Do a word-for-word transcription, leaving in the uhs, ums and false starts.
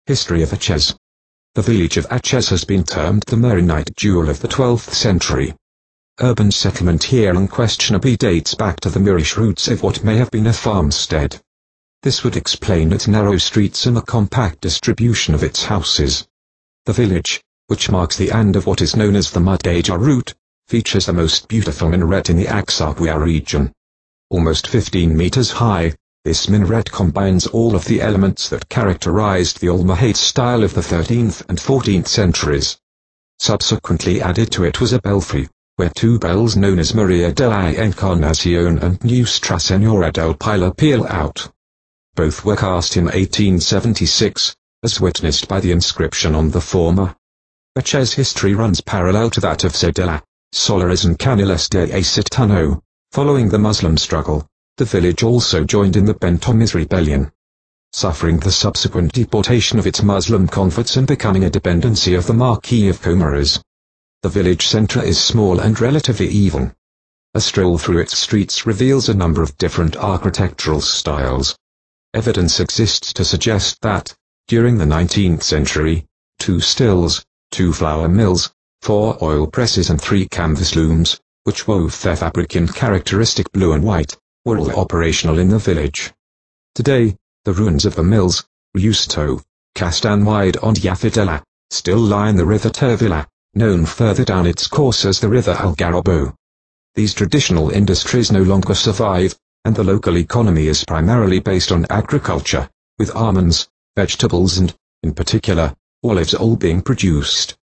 History of Achez. The village of Achez has been termed the Maronite jewel of the twelfth century. Urban settlement here unquestionably dates back to the Moorish roots of what may have been a farmstead. This would explain its narrow streets and the compact distribution of its houses. The village, which marks the end of what is known as the Mudgeja route, features the most beautiful minaret in the Aksarquia region. Almost fifteen meters high, this minaret combines all of the elements that characterized the Almohade style of the thirteenth and fourteenth centuries. Subsequently added to it was a belfry, where two bells known as Maria de la Encarnacion and Nuestra Senora del Pilar peal out. Both were cast in eighteen seventy-six, as witnessed by the inscription on the former. Achez history runs parallel to that of Sedela, Solares and Canales de Acetano. Following the Muslim struggle, the village also joined in the Bentomis rebellion. Suffering the subsequent deportation of its Muslim converts and becoming a dependency of the Marquis of Comares. The village centre is small and relatively even. A stroll through its streets reveals a number of different architectural styles. Evidence exists to suggest that, during the nineteenth century, two stills, two flour mills, four oil presses and three canvas looms, which wove their fabric in characteristic blue and white, were all operational in the village. Today, the ruins of the mills, Riusto, Castanwide and Yafidela, still line the river Tervilla, known further down its course as the river Algarrobo. These traditional industries no longer survive, and the local economy is primarily based on agriculture, with almonds, vegetables and, in particular, olives all being produced.